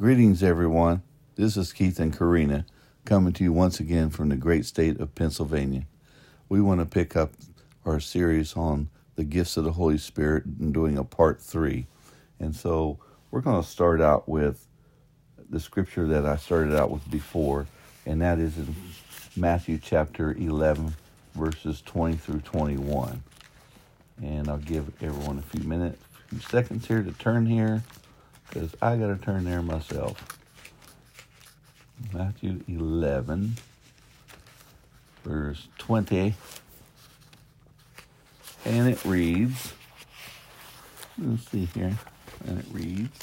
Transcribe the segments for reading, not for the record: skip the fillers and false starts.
Greetings, everyone. This is Keith and Karina coming to you once again from the great state of Pennsylvania. We want to pick up our series on the gifts of the Holy Spirit and doing a part 3. And so we're going to start out with the scripture that I started out with before, and that is in Matthew chapter 11, verses 20 through 21. And I'll give everyone a few seconds here to turn here, because I got to turn there myself. Matthew 11, verse 20. And it reads, let's see here, and it reads,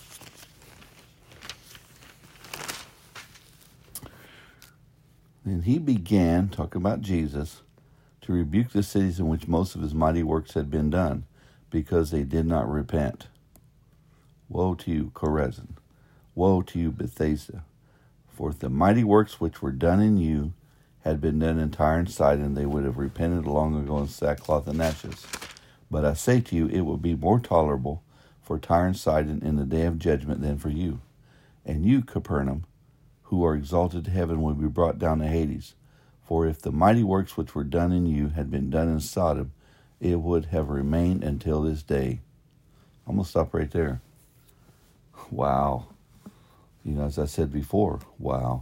and he began, talking about Jesus, to rebuke the cities in which most of his mighty works had been done, because they did not repent. Woe to you, Chorazin! Woe to you, Bethsaida! For if the mighty works which were done in you had been done in Tyre and Sidon, they would have repented long ago in sackcloth and ashes. But I say to you, it will be more tolerable for Tyre and Sidon in the day of judgment than for you. And you, Capernaum, who are exalted to heaven, will be brought down to Hades. For if the mighty works which were done in you had been done in Sodom, it would have remained until this day. I'm going to stop right there. Wow. As I said before, wow.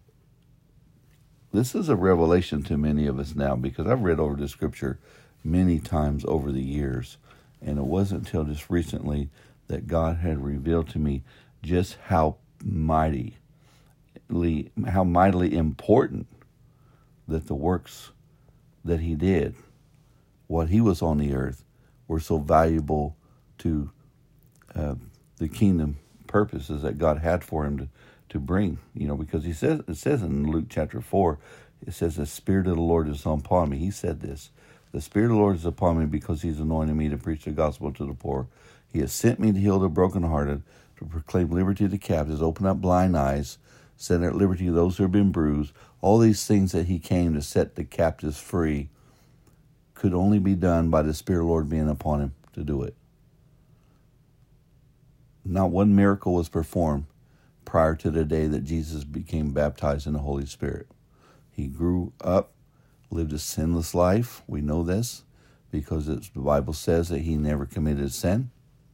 This is a revelation to many of us now, because I've read over the scripture many times over the years, and it wasn't until just recently that God had revealed to me just how mightily important that the works that he did, what he was on the earth, were so valuable to the kingdom purposes that God had for him to bring, because it says in Luke chapter 4, it says, the Spirit of the Lord is upon me. He said this, the Spirit of the Lord is upon me because he's anointed me to preach the gospel to the poor. He has sent me to heal the brokenhearted, to proclaim liberty to the captives, open up blind eyes, set at liberty those who have been bruised. All these things that he came to set the captives free could only be done by the Spirit of the Lord being upon him to do it. Not one miracle was performed prior to the day that Jesus became baptized in the Holy Spirit. He grew up, lived a sinless life. We know this because the Bible says that he never committed sin.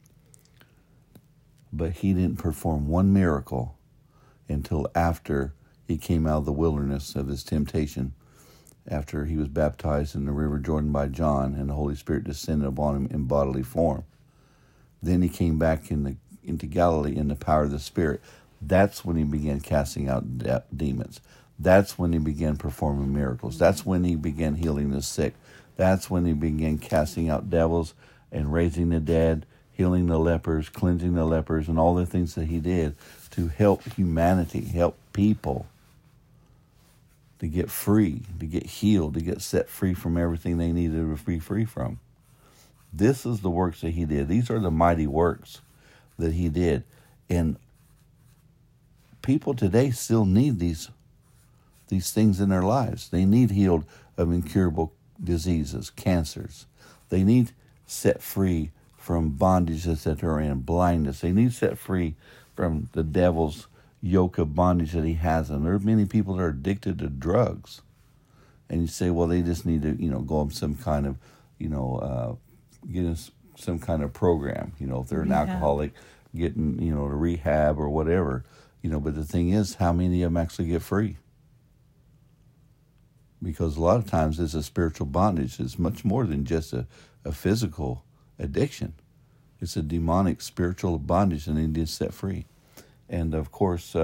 But he didn't perform one miracle until after he came out of the wilderness of his temptation, after he was baptized in the river Jordan by John and the Holy Spirit descended upon him in bodily form. Then he came back into Galilee in the power of the Spirit. That's when he began casting out demons. That's when he began performing miracles. That's when he began healing the sick. That's when he began casting out devils and raising the dead, healing the lepers, cleansing the lepers, and all the things that he did to help humanity, help people to get free, to get healed, to get set free from everything they needed to be free from. This is the works that he did. These are the mighty works that he did. And people today still need these things in their lives. They need healed of incurable diseases, cancers. They need set free from bondages that they're in, blindness. They need set free from the devil's yoke of bondage that he has. And there are many people that are addicted to drugs. And you say, well, they just need to, go on some kind of, get some kind of program. If they're an alcoholic, getting, to rehab or whatever. But the thing is, how many of them actually get free? Because a lot of times it's a spiritual bondage. It's much more than just a physical addiction. It's a demonic spiritual bondage, and they need to set free. And of course,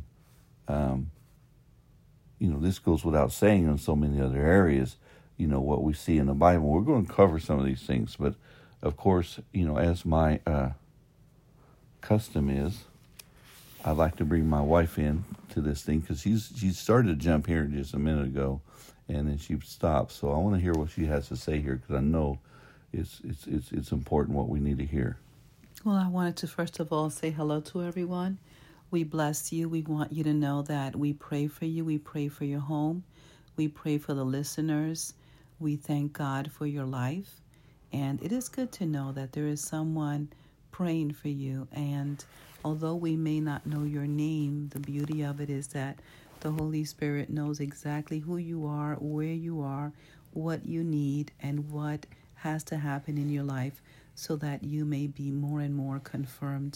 this goes without saying in so many other areas, what we see in the Bible. We're going to cover some of these things, but of course, as my custom is, I'd like to bring my wife in to this thing because she started to jump here just a minute ago, and then she stopped. So I want to hear what she has to say here because I know it's important what we need to hear. Well, I wanted to first of all say hello to everyone. We bless you. We want you to know that we pray for you. We pray for your home. We pray for the listeners. We thank God for your life. And it is good to know that there is someone praying for you. And although we may not know your name, the beauty of it is that the Holy Spirit knows exactly who you are, where you are, what you need, and what has to happen in your life so that you may be more and more conformed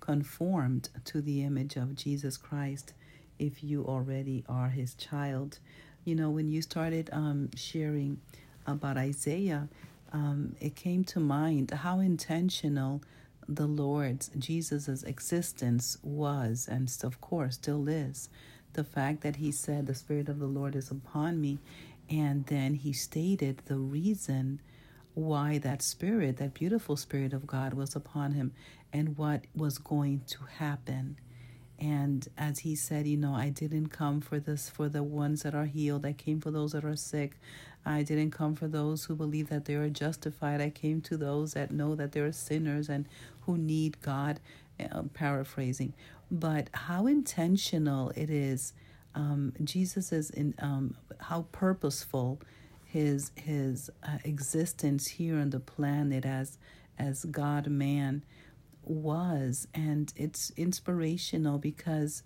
to the image of Jesus Christ if you already are his child. You know, when you started sharing about Isaiah, it came to mind how intentional the Lord's, Jesus's existence was, and of course still is. The fact that he said, the Spirit of the Lord is upon me, and then he stated the reason why that Spirit, that beautiful Spirit of God was upon him and what was going to happen. And as he said, you know, I didn't come for the ones that are healed. I came for those that are sick. I didn't come for those who believe that they are justified. I came to those that know that they are sinners and who need God, paraphrasing. But how intentional it is, Jesus is in how purposeful his existence here on the planet as God man was, and it's inspirational because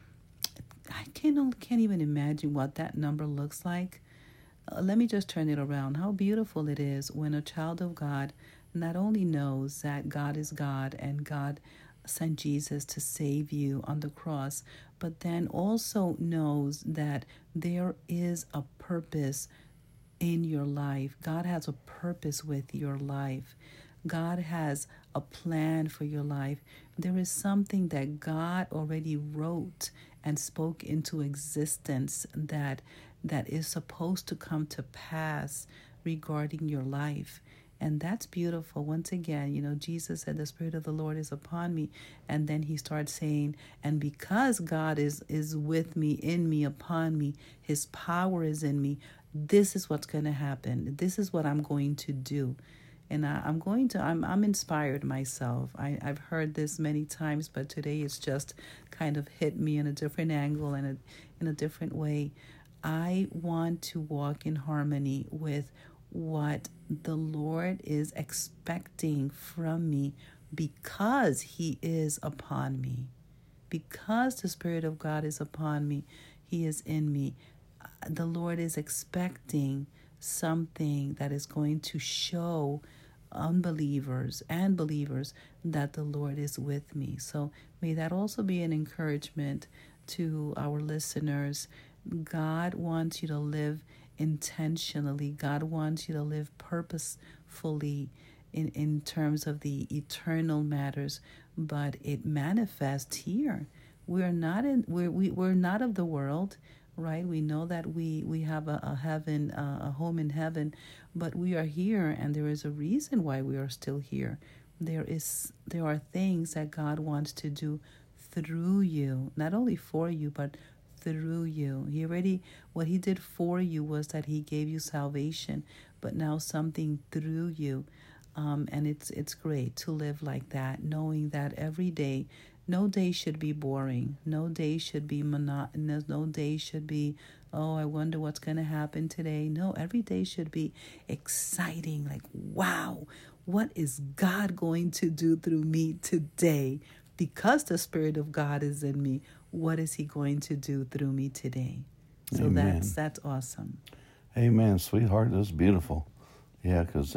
I can't even imagine what that number looks like. Let me just turn it around. How beautiful it is when a child of God not only knows that God is God and God sent Jesus to save you on the cross, but then also knows that there is a purpose in your life. God has a purpose with your life. God has a plan for your life. There is something that God already wrote and spoke into existence that is supposed to come to pass regarding your life. And that's beautiful. Once again, you know, Jesus said, the Spirit of the Lord is upon me. And then he starts saying, and because God is with me, in me, upon me, his power is in me, this is what's going to happen. This is what I'm going to do. And I'm inspired myself. I've heard this many times, but today it's just kind of hit me in a different angle and in a different way. I want to walk in harmony with what the Lord is expecting from me because he is upon me. Because the Spirit of God is upon me, he is in me. The Lord is expecting something that is going to show unbelievers and believers that the Lord is with me. So may that also be an encouragement to our listeners. God wants you to live intentionally. God wants you to live purposefully in terms of the eternal matters, but it manifests here. We're not of the world, right? We know that we have a heaven, a home in heaven, but we are here, and there is a reason why we are still here. There are things that God wants to do through you, not only for you, but through you. What he did for you was that he gave you salvation, but now something through you. And it's great to live like that, knowing that every day, no day should be boring. No day should be monotonous. No day should be, oh, I wonder what's going to happen today. No, every day should be exciting. Like, wow, what is God going to do through me today? Because the Spirit of God is in me, what is he going to do through me today? So Amen. That's awesome. Amen, sweetheart. That's beautiful. Yeah, because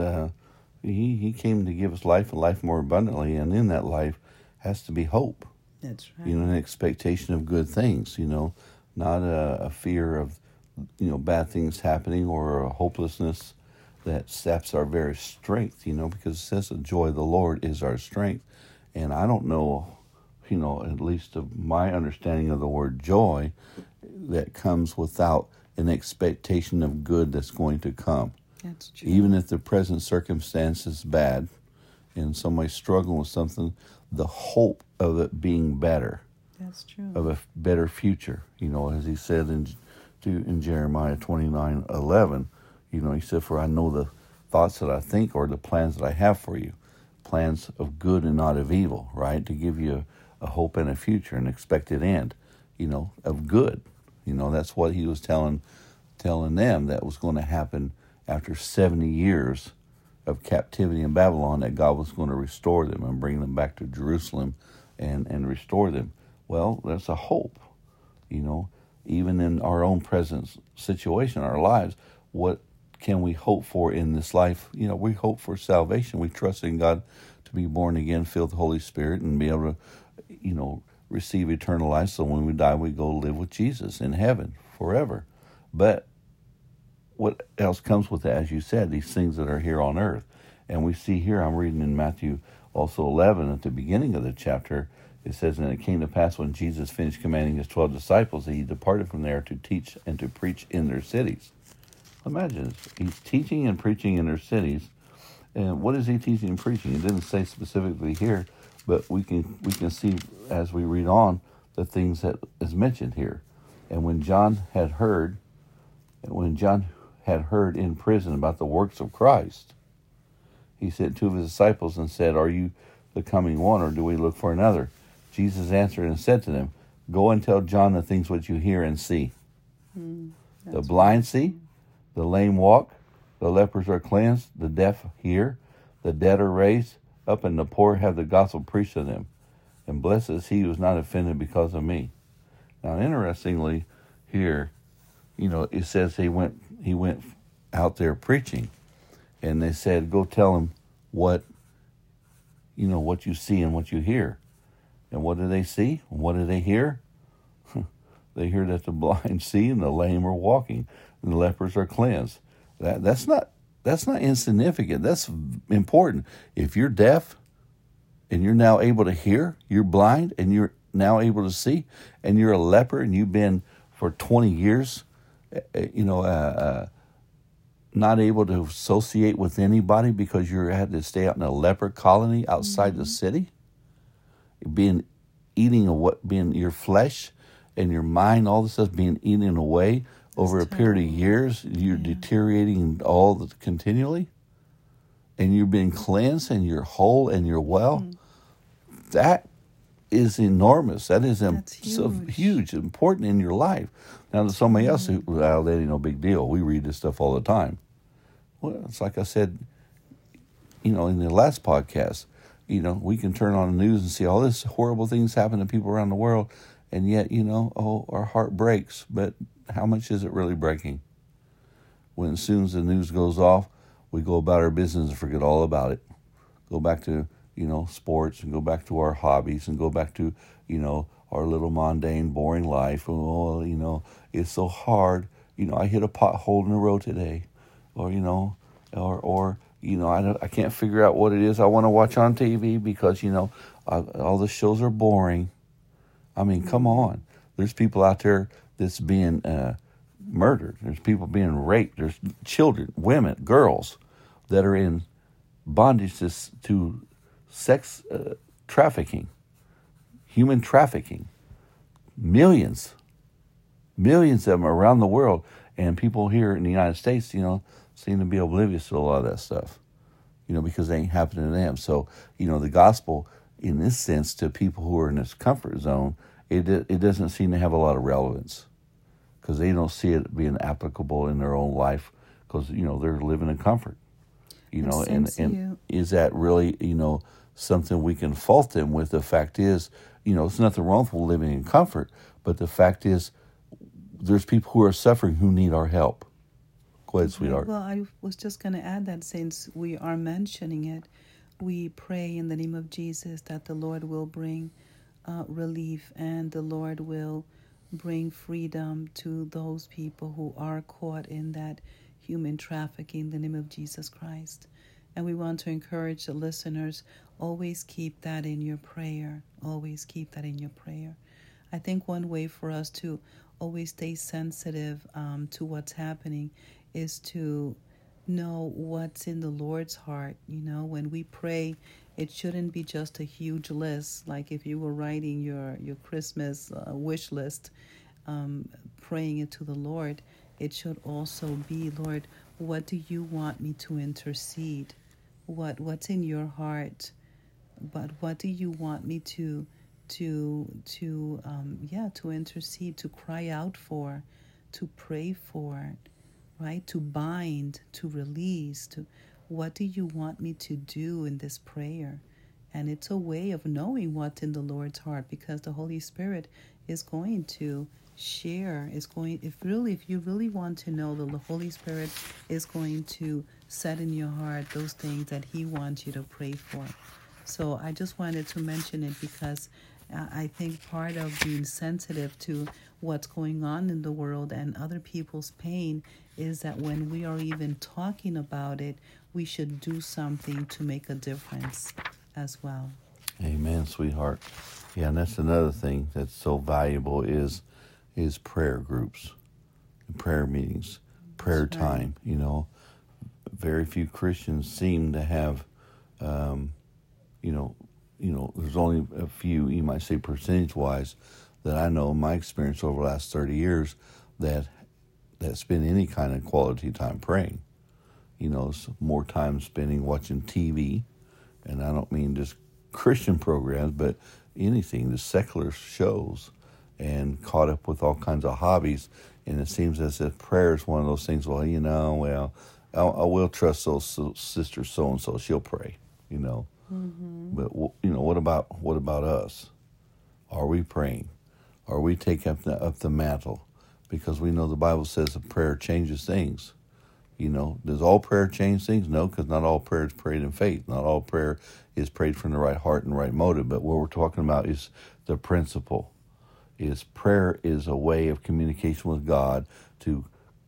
he came to give us life and life more abundantly, and in that life has to be hope. That's right. You know, an expectation of good things, you know, not a fear of, you know, bad things happening or a hopelessness that saps our very strength, you know, because it says the joy of the Lord is our strength. And I don't know, you know, at least of my understanding of the word joy, that comes without an expectation of good that's going to come. That's true. Even if the present circumstance is bad and somebody's struggling with something, the hope of it being better. That's true. Of a better future. You know, as he said in Jeremiah 29:11, you know, he said, for I know the thoughts that I think or the plans that I have for you, plans of good and not of evil, right? To give you a hope and a future, an expected end, you know, of good. You know, that's what he was telling them that was going to happen after 70 years of captivity in Babylon, that God was going to restore them and bring them back to Jerusalem and restore them. Well, that's a hope, you know, even in our own present situation, our lives. What can we hope for in this life? You know, we hope for salvation. We trust in God to be born again, filled with the Holy Spirit, and be able to, you know, receive eternal life. So when we die, we go live with Jesus in heaven forever. But what else comes with that? As you said, these things that are here on earth. And we see here, I'm reading in Matthew also 11 at the beginning of the chapter, it says, "And it came to pass when Jesus finished commanding his 12 disciples that he departed from there to teach and to preach in their cities." Imagine this. He's teaching and preaching in their cities. And what is he teaching and preaching? It didn't say specifically here, but we can see as we read on the things that is mentioned here. And when John had heard in prison about the works of Christ, he sent two of his disciples and said, "Are you the coming one, or do we look for another?" Jesus answered and said to them, "Go and tell John the things which you hear and see. The blind see, the lame walk, the lepers are cleansed, the deaf hear, the dead are raised up, and the poor have the gospel preached to them. And blessed is he who is not offended because of me." Now, interestingly, here, you know, it says he went out there preaching, and they said, "Go tell him what you see and what you hear." And what do they see? And what do they hear? They hear that the blind see and the lame are walking, and the lepers are cleansed. That's not insignificant. That's important. If you're deaf and you're now able to hear, you're blind and you're now able to see, and you're a leper and you've been for 20 years, not able to associate with anybody because you had to stay out in a leper colony outside the city, being your flesh and your mind, all this stuff being eaten away over a period of years. You're deteriorating continually, and you're being cleansed, and you're whole, and you're well. That is enormous. That is so huge, important in your life. Now, there's somebody else who, well, that ain't no big deal. We read this stuff all the time. Well, it's like I said, in the last podcast, we can turn on the news and see all this horrible things happen to people around the world, and yet, our heart breaks. But how much is it really breaking? When as soon as the news goes off, we go about our business and forget all about it. Go back to, sports, and go back to our hobbies, and go back to, our little mundane, boring life. Oh, it's so hard. I hit a pothole in the road today, or I can't figure out what it is I want to watch on TV because, all the shows are boring. I mean, come on. There's people out there that's being murdered. There's people being raped. There's children, women, girls that are in bondage to sex trafficking, human trafficking. Millions of them around the world. And people here in the United States, seem to be oblivious to a lot of that stuff, because they ain't happening to them. So, the gospel, in this sense, to people who are in this comfort zone, it doesn't seem to have a lot of relevance because they don't see it being applicable in their own life because, they're living in comfort, and is that really, something we can fault them with? The fact is, it's nothing wrong with living in comfort, but the fact is there's people who are suffering who need our help. Go ahead, sweetheart. Well, I was just going to add that since we are mentioning it, we pray in the name of Jesus that the Lord will bring relief and the Lord will bring freedom to those people who are caught in that human trafficking in the name of Jesus Christ. And we want to encourage the listeners, always keep that in your prayer. Always keep that in your prayer. I think one way for us to always stay sensitive to what's happening is to know what's in the Lord's heart. When we pray, it shouldn't be just a huge list, like if you were writing your Christmas wish list, praying it to the Lord. It should also be, Lord, what do you want me to intercede? What's in your heart? But what do you want me to intercede, to cry out for, to pray for, right? To bind, to release, what do you want me to do in this prayer? And it's a way of knowing what's in the Lord's heart, because the Holy Spirit is going to share, if you really want to know, the Holy Spirit is going to set in your heart those things that He wants you to pray for. So I just wanted to mention it because I think part of being sensitive to what's going on in the world and other people's pain is that when we are even talking about it, we should do something to make a difference as well. Amen, sweetheart. Yeah, and that's another thing that's so valuable is prayer groups, prayer meetings, prayer time. You know, very few Christians seem to have, there's only a few, you might say percentage-wise, that I know in my experience over the last 30 years that spend any kind of quality time praying. You know, more time spending watching TV, and I don't mean just Christian programs, but anything, the secular shows, and caught up with all kinds of hobbies. And it seems as if prayer is one of those things, I will trust sister so-and-so, she'll pray, you know. Mm-hmm. But, what about us? Are we praying? Are we taking up the mantle? Because we know the Bible says that prayer changes things. You know, does all prayer change things? No, because not all prayer is prayed in faith. Not all prayer is prayed from the right heart and right motive. But what we're talking about is the principle. Prayer is a way of communication with God to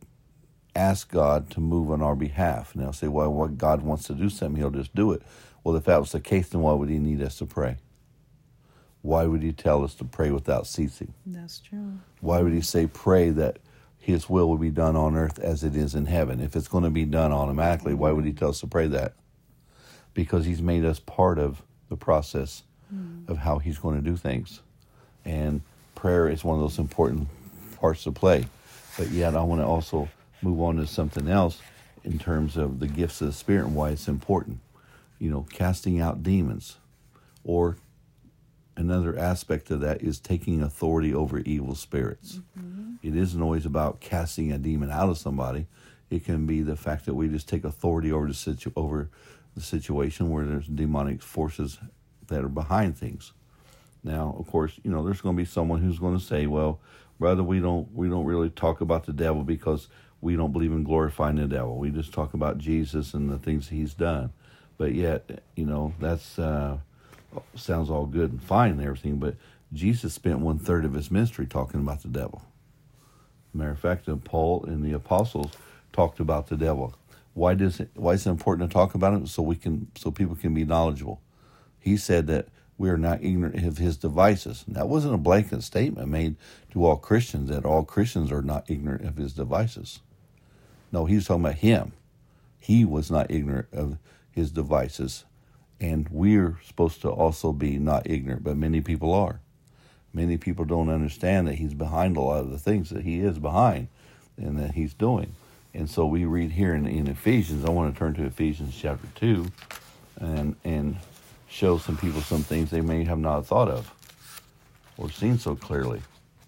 ask God to move on our behalf. Now say, well, what God wants to do something, He'll just do it. Well, if that was the case, then why would He need us to pray? Why would He tell us to pray without ceasing? That's true. Why would He say pray that His will be done on earth as it is in heaven? If it's going to be done automatically, why would He tell us to pray that? Because He's made us part of the process of how He's going to do things. And prayer is one of those important parts to play. But yet I want to also move on to something else in terms of the gifts of the Spirit and why it's important. You know, casting out demons. Or another aspect of that is taking authority over evil spirits. Mm-hmm. It isn't always about casting a demon out of somebody. It can be the fact that we just take authority over the situation where there's demonic forces that are behind things. Now, of course, there's going to be someone who's going to say, well, brother, we don't really talk about the devil because we don't believe in glorifying the devil. We just talk about Jesus and the things He's done. But yet, that's sounds all good and fine and everything, but Jesus spent 1/3 of His ministry talking about the devil. Matter of fact, Paul and the apostles talked about the devil. Why is it important to talk about it? So people can be knowledgeable. He said that we are not ignorant of His devices. And that wasn't a blanket statement made to all Christians, that all Christians are not ignorant of His devices. No, He was talking about Him. He was not ignorant of His devices. And we're supposed to also be not ignorant, but many people are. Many people don't understand that He's behind a lot of the things that He is behind and that He's doing. And so we read here in Ephesians. I want to turn to Ephesians chapter 2 and show some people some things they may have not thought of or seen so clearly.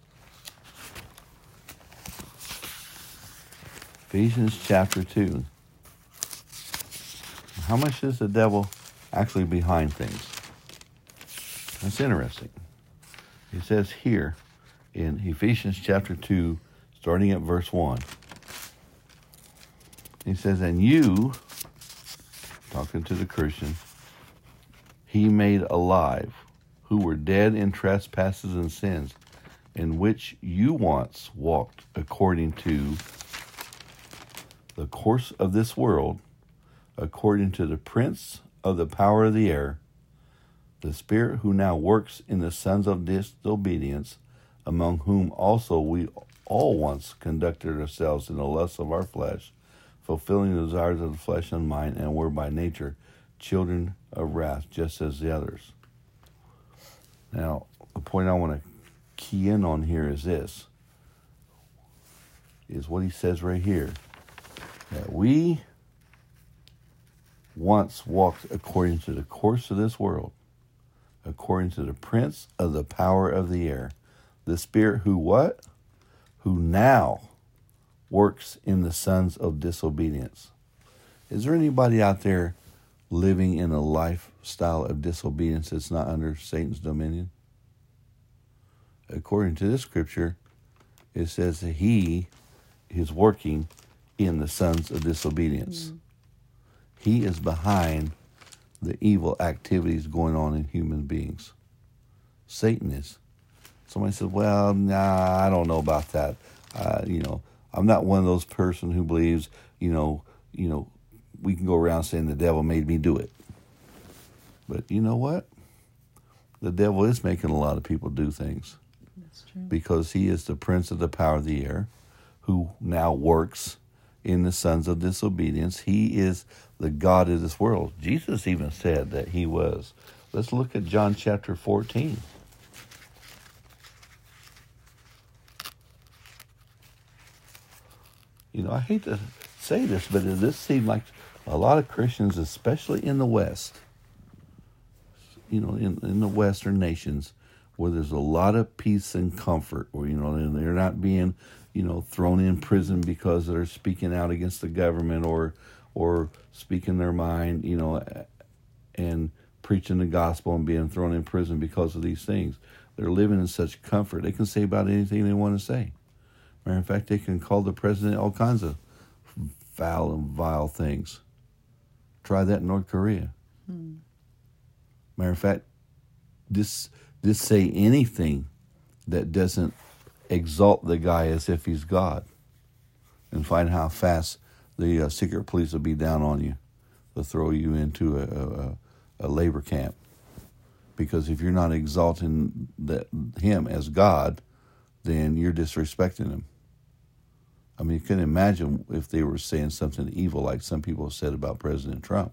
Ephesians chapter 2. How much is the devil actually behind things? That's interesting. It says here in Ephesians chapter 2, starting at verse 1. He says, and you, talking to the Christian, He made alive, who were dead in trespasses and sins, in which you once walked according to the course of this world, according to the prince of the power of the air, the spirit who now works in the sons of disobedience, among whom also we all once conducted ourselves in the lusts of our flesh, fulfilling the desires of the flesh and mind, and were by nature children of wrath, just as the others. Now, the point I want to key in on here is this, is what he says right here, that we once walked according to the course of this world, according to the prince of the power of the air, the spirit who what? Who now works in the sons of disobedience. Is there anybody out there living in a lifestyle of disobedience that's not under Satan's dominion? According to this scripture, it says that he is working in the sons of disobedience. He is behind the evil activities going on in human beings. Satan is. Somebody says, well, nah, I don't know about that. I'm not one of those person who believes, we can go around saying the devil made me do it. But you know what? The devil is making a lot of people do things. That's true. Because he is the prince of the power of the air, who now works in the sons of disobedience. He is the God of this world. Jesus even said that he was. Let's look at John chapter 14. I hate to say this, but this seems like a lot of Christians, especially in the West, in the Western nations, where there's a lot of peace and comfort, where, and they're not being, thrown in prison because they're speaking out against the government or speaking their mind, and preaching the gospel and being thrown in prison because of these things. They're living in such comfort. They can say about anything they want to say. Matter of fact, they can call the president all kinds of foul and vile things. Try that in North Korea. Matter of fact, just say anything that doesn't exalt the guy as if he's God, and find how fast the secret police will be down on you. They'll throw you into a labor camp. Because if you're not exalting him as God, then you're disrespecting him. I mean, you can imagine if they were saying something evil like some people have said about President Trump.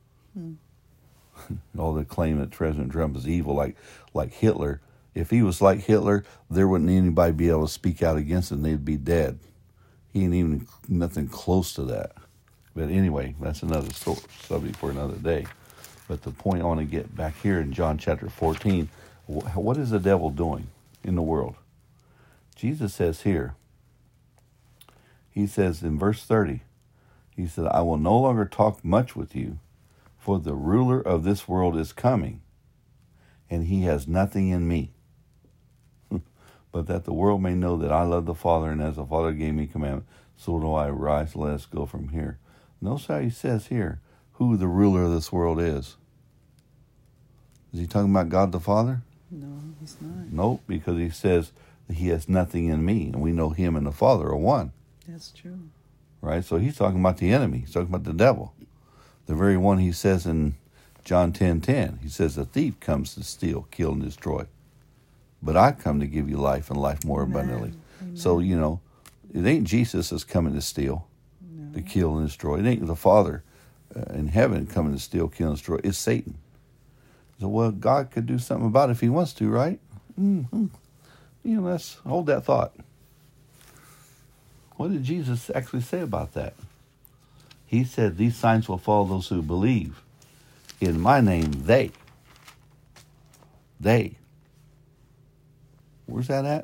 All the claim that President Trump is evil, like Hitler. If he was like Hitler, there wouldn't anybody be able to speak out against him. They'd be dead. He ain't even nothing close to that. But anyway, that's another subject for another day. But the point I want to get back here in John chapter 14, what is the devil doing in the world? Jesus says here, he says in verse 30, he said, I will no longer talk much with you, for the ruler of this world is coming, and he has nothing in me. But that the world may know that I love the Father, and as the Father gave me commandment, so do I. Rise, let us go from here. Notice how he says here who the ruler of this world is. Is he talking about God the Father? No, he's not. Nope, because he says that he has nothing in me, and we know him and the Father are one. That's true. Right? So he's talking about the enemy. He's talking about the devil. The very one he says in John 10:10. He says, the thief comes to steal, kill, and destroy. But I come to give you life and life more abundantly. Amen. So, it ain't Jesus that's coming to steal, to kill, and destroy. It ain't the Father in heaven coming to steal, kill, and destroy. It's Satan. So, well, God could do something about it if he wants to, right? Mm-hmm. Let's hold that thought. What did Jesus actually say about that? He said, these signs will follow those who believe. In my name, they. Where's that at?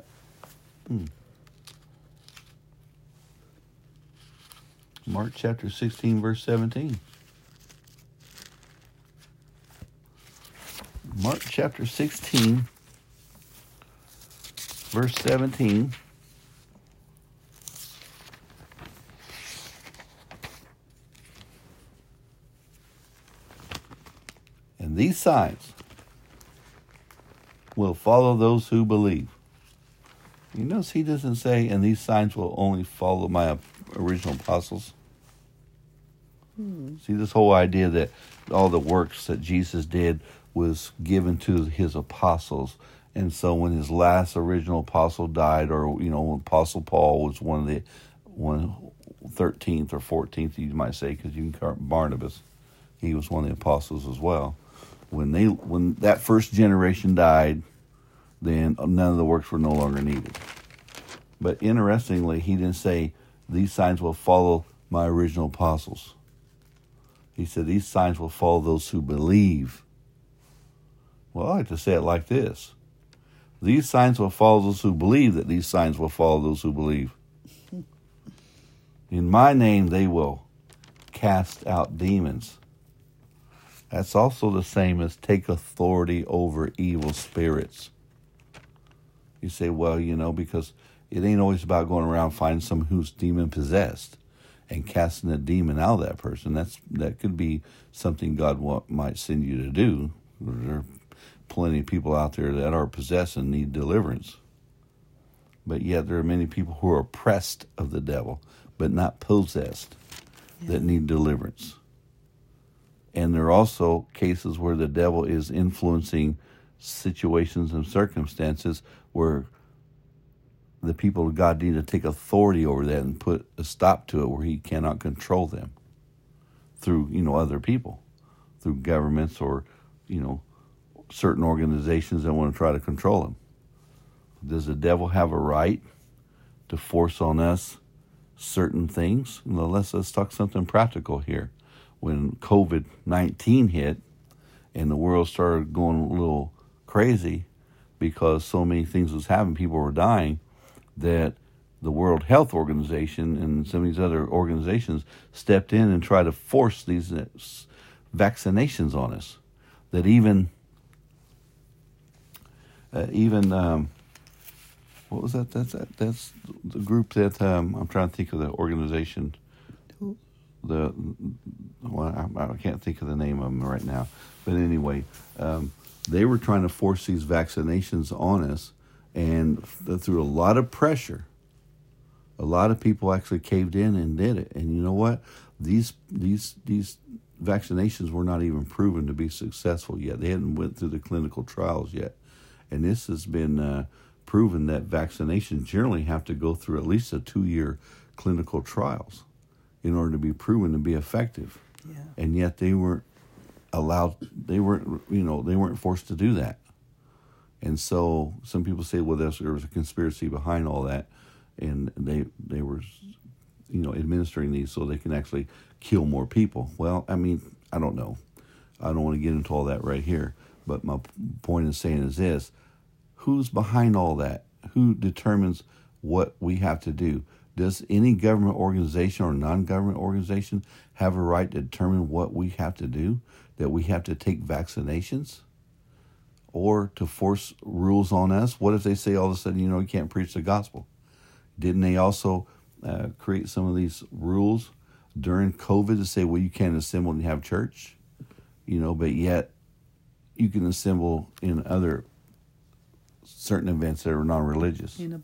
Mark chapter 16, verse 17. Mark chapter 16, verse 17. And these signs will follow those who believe. You notice he doesn't say, and these signs will only follow my original apostles. See, this whole idea that all the works that Jesus did was given to his apostles. And so when his last original apostle died, or, Apostle Paul was one of the 13th or 14th, you might say, because you can count Barnabas. He was one of the apostles as well. When that first generation died, then none of the works were no longer needed. But interestingly, he didn't say, these signs will follow my original apostles. He said, these signs will follow those who believe. Well, I like to say it like this. These signs will follow those who believe that these signs will follow those who believe. In my name, they will cast out demons. That's also the same as take authority over evil spirits. You say, well, because it ain't always about going around finding someone who's demon possessed and casting a demon out of that person. That could be something God might send you to do. There are plenty of people out there that are possessed and need deliverance. But yet there are many people who are oppressed of the devil, but not possessed, that need deliverance. And there are also cases where the devil is influencing situations and circumstances where the people of God need to take authority over that and put a stop to it, where he cannot control them through, other people, through governments or, certain organizations that want to try to control them. Does the devil have a right to force on us certain things? Let's talk something practical here. When COVID-19 hit and the world started going a little crazy because so many things was happening, people were dying, that the World Health Organization and some of these other organizations stepped in and tried to force these vaccinations on us. That even what was that? That's the group that I'm trying to think of the organization. I can't think of the name of them right now. But anyway, they were trying to force these vaccinations on us, and through a lot of pressure, a lot of people actually caved in and did it. And you know what? These vaccinations were not even proven to be successful yet. They hadn't went through the clinical trials yet. And this has been proven that vaccinations generally have to go through at least a 2-year clinical trials in order to be proven to be effective. Yeah. And yet they weren't allowed, they weren't forced to do that. And so some people say, well, there was a conspiracy behind all that, and they were, administering these so they can actually kill more people. Well, I don't know. I don't want to get into all that right here. But my point in saying is this: who's behind all that? Who determines what we have to do? Does any government organization or non-government organization have a right to determine what we have to do? That we have to take vaccinations? Or to force rules on us? What if they say all of a sudden, you can't preach the gospel? Didn't they also create some of these rules during COVID to say, well, you can't assemble and have church? But yet you can assemble in other certain events that are non-religious. In a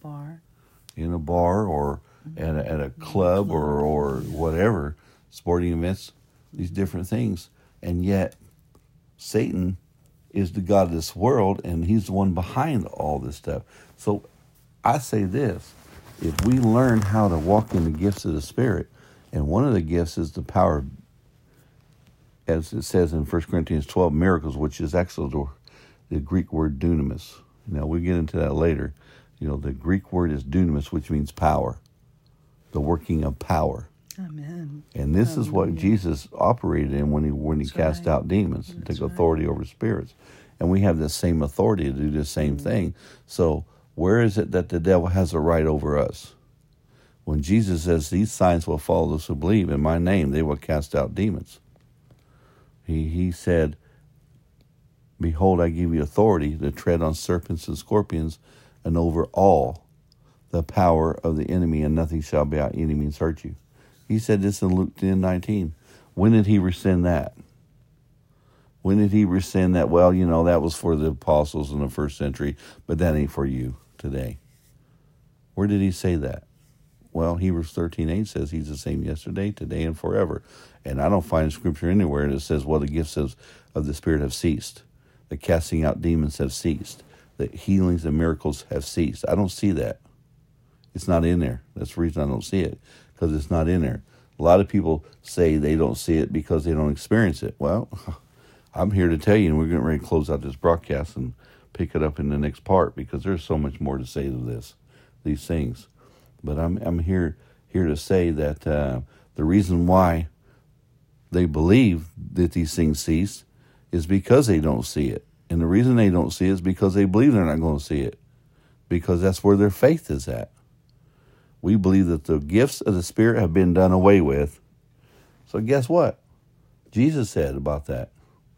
bar or at a club or whatever, sporting events, these different things. And yet Satan is the god of this world, and he's the one behind all this stuff. So I say this: if we learn how to walk in the gifts of the Spirit, and one of the gifts is the power, as it says in 1 Corinthians 12, miracles, which is actually the Greek word dunamis. Now, we'll get into that later. The Greek word is dunamis, which means power, the working of power. Amen. And this is what Jesus operated in when he cast out demons, and took authority over spirits. And we have the same authority to do the same thing. So where is it that the devil has a right over us? When Jesus says, these signs will follow those who believe in my name, they will cast out demons. He said, behold, I give you authority to tread on serpents and scorpions and over all the power of the enemy, and nothing shall by any means hurt you. He said this in Luke 10:19. When did he rescind that? When did he rescind that? Well, that was for the apostles in the first century, but that ain't for you today. Where did he say that? Well, Hebrews 13:8 says he's the same yesterday, today, and forever. And I don't find scripture anywhere that says, well, the gifts of the Spirit have ceased. The casting out demons have ceased. The healings and miracles have ceased. I don't see that. It's not in there. That's the reason I don't see it, because it's not in there. A lot of people say they don't see it because they don't experience it. Well, I'm here to tell you, and we're getting ready to close out this broadcast and pick it up in the next part, because there's so much more to say to these things. But I'm here to say that the reason why they believe that these things cease is because they don't see it. And the reason they don't see it is because they believe they're not going to see it, because that's where their faith is at. We believe that the gifts of the Spirit have been done away with. So guess what? Jesus said about that.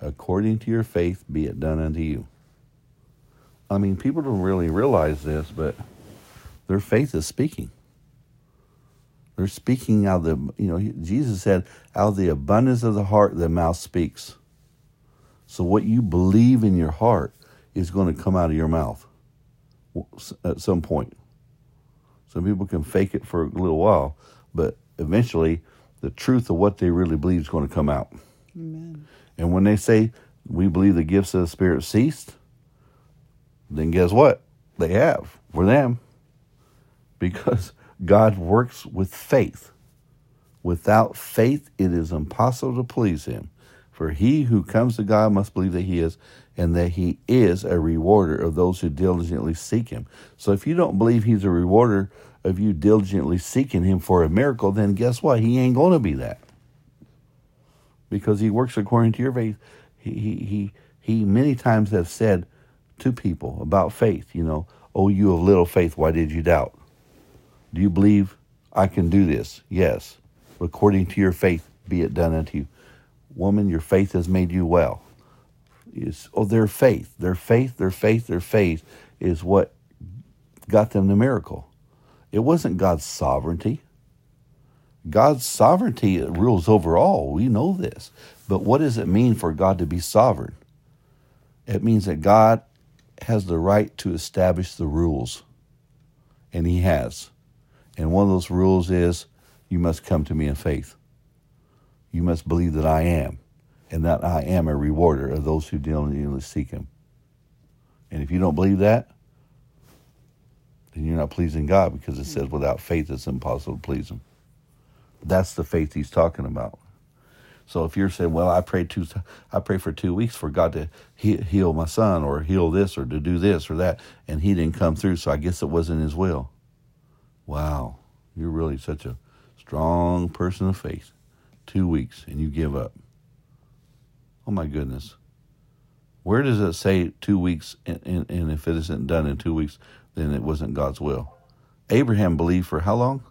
According to your faith, be it done unto you. I mean, people don't really realize this, but their faith is speaking. They're speaking out of Jesus said, out of the abundance of the heart, the mouth speaks. So what you believe in your heart is going to come out of your mouth at some point. Some people can fake it for a little while, but eventually the truth of what they really believe is going to come out. Amen. And when they say, we believe the gifts of the Spirit ceased, then guess what? They have for them. Because God works with faith. Without faith, it is impossible to please him. For he who comes to God must believe that he is, and that he is a rewarder of those who diligently seek him. So if you don't believe he's a rewarder of you diligently seeking him for a miracle, then guess what? He ain't going to be that. Because he works according to your faith. He many times have said to people about faith, oh, you of little faith, why did you doubt? Do you believe I can do this? Yes. According to your faith, be it done unto you. Woman, your faith has made you well. Their faith is what got them the miracle. It wasn't God's sovereignty. God's sovereignty rules over all. We know this. But what does it mean for God to be sovereign? It means that God has the right to establish the rules. And he has. And one of those rules is, you must come to me in faith. You must believe that I am, and that I am a rewarder of those who diligently seek him. And if you don't believe that, then you're not pleasing God, because it says without faith it's impossible to please him. That's the faith he's talking about. So if you're saying, well, I prayed for 2 weeks for God to heal my son, or heal this, or to do this or that, and he didn't come through, so I guess it wasn't his will. Wow, you're really such a strong person of faith. 2 weeks and you give up. Oh my goodness. Where does it say 2 weeks, and if it isn't done in 2 weeks, then it wasn't God's will? Abraham believed for how long?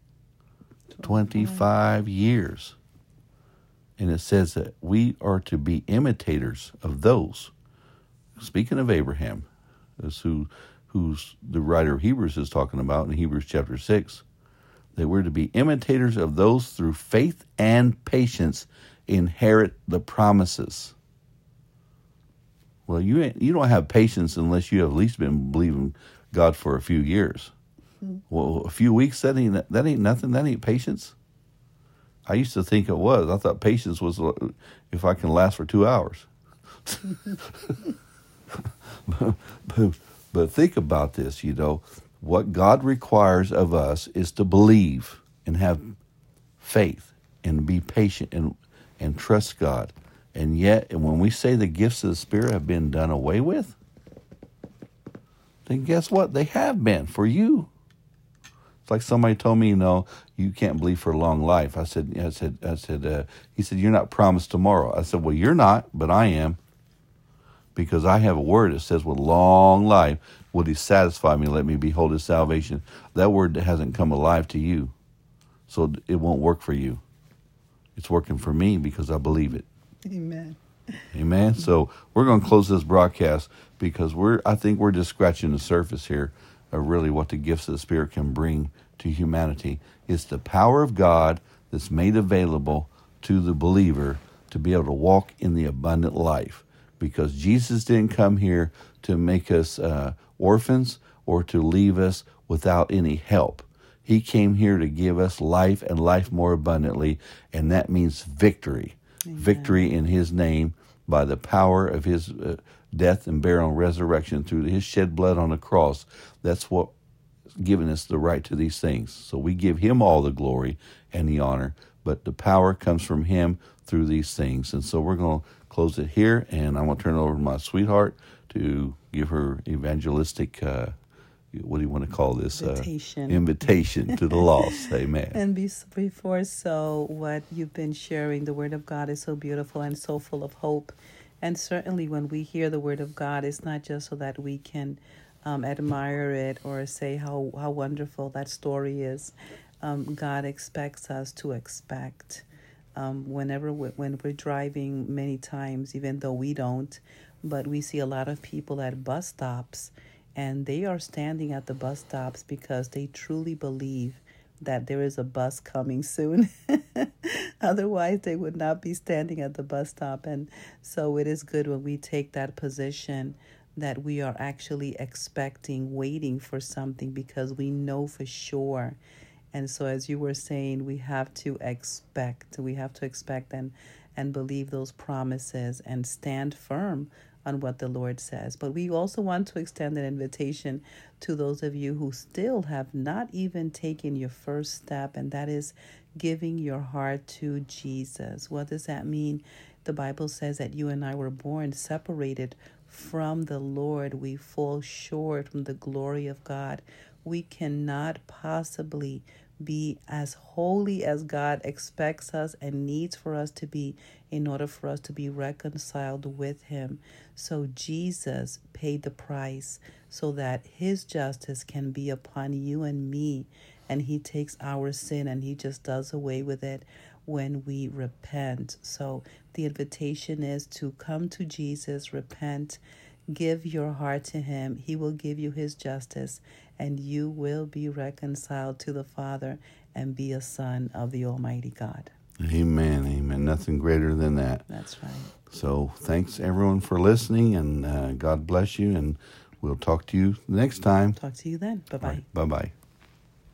25 years. And it says that we are to be imitators of those. Speaking of Abraham, that's who's the writer of Hebrews is talking about in Hebrews chapter 6, that we're to be imitators of those through faith and patience inherit the promises. Well, you don't have patience unless you have at least been believing God for a few years. Well, a few weeks, that ain't nothing. That ain't patience. I used to think it was. I thought patience was if I can last for 2 hours. But think about this, what God requires of us is to believe and have faith and be patient and trust God. And yet, when we say the gifts of the Spirit have been done away with, then guess what? They have been for you. It's like somebody told me, you can't believe for a long life. I said, he said, you're not promised tomorrow. I said, well, you're not, but I am. Because I have a word that says, with long life will he satisfy me, let me behold his salvation. That word hasn't come alive to you, so it won't work for you. It's working for me because I believe it. Amen. Amen. So we're going to close this broadcast because I think we're just scratching the surface here of really what the gifts of the Spirit can bring to humanity. It's the power of God that's made available to the believer to be able to walk in the abundant life. Because Jesus didn't come here to make us orphans or to leave us without any help. He came here to give us life and life more abundantly, and that means victory. Amen. Victory in his name by the power of his death and burial and resurrection through his shed blood on the cross. That's what given us the right to these things. So we give him all the glory and the honor, but the power comes from him through these things. And so we're going to close it here, and I'm going to turn it over to my sweetheart to give her evangelistic, what do you want to call this? Invitation to the lost. Amen. And before what you've been sharing, the Word of God is so beautiful and so full of hope. And certainly when we hear the Word of God, it's not just so that we can admire it or say how wonderful that story is. God expects us to expect when we're driving many times, even though we don't, but we see a lot of people at bus stops, and they are standing at the bus stops because they truly believe that there is a bus coming soon. Otherwise, they would not be standing at the bus stop. And so it is good when we take that position that we are actually expecting, waiting for something because we know for sure. And so as you were saying, we have to expect and believe those promises and stand firm on what the Lord says. But we also want to extend an invitation to those of you who still have not even taken your first step, and that is giving your heart to Jesus. What does that mean? The Bible says that you and I were born separated from the Lord. We fall short from the glory of God. We cannot possibly be as holy as God expects us and needs for us to be in order for us to be reconciled with Him. So Jesus paid the price so that His justice can be upon you and me, and He takes our sin and He just does away with it when we repent. So the invitation is to come to Jesus, repent, give your heart to Him. He will give you His justice, and you will be reconciled to the Father and be a son of the Almighty God. Amen, amen. Nothing greater than that. That's right. So thanks, everyone, for listening, and God bless you, and we'll talk to you next time. Talk to you then. Bye-bye. Right, bye-bye.